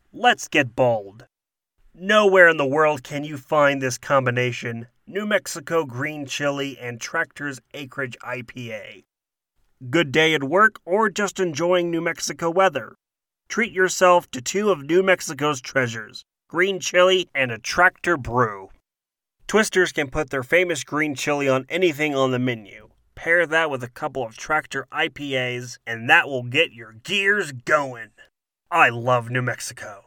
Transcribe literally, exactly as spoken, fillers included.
Let's get bold. Nowhere in the world can you find this combination: New Mexico green chili and Tractor's Acreage I P A. Good day at work or just enjoying New Mexico weather? Treat yourself to two of New Mexico's treasures, green chili and a Tractor brew. Twisters can put their famous green chili on anything on the menu. Pair that with a couple of Tractor I P As, and that will get your gears going. I love New Mexico.